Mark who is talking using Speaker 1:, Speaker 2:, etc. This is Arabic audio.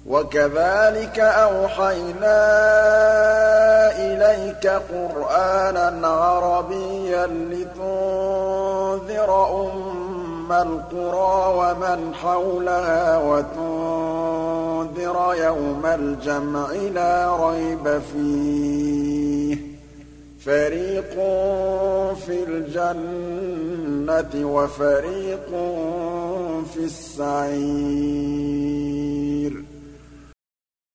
Speaker 1: وَكَذَٰلِكَ أَوْحَيْنَا إِلَيْكَ قُرْآنًا عَرَبِيًّا لِّتُنذِرَ أُمَّ الْقُرَىٰ وَمَنْ حَوْلَهَا وَتُنذِرَ يَوْمَ الْجَمْعِ لَا رَيْبَ فِيهِ ۚ فَرِيقٌ فِي الْجَنَّةِ وَفَرِيقٌ فِي السَّعِيرِ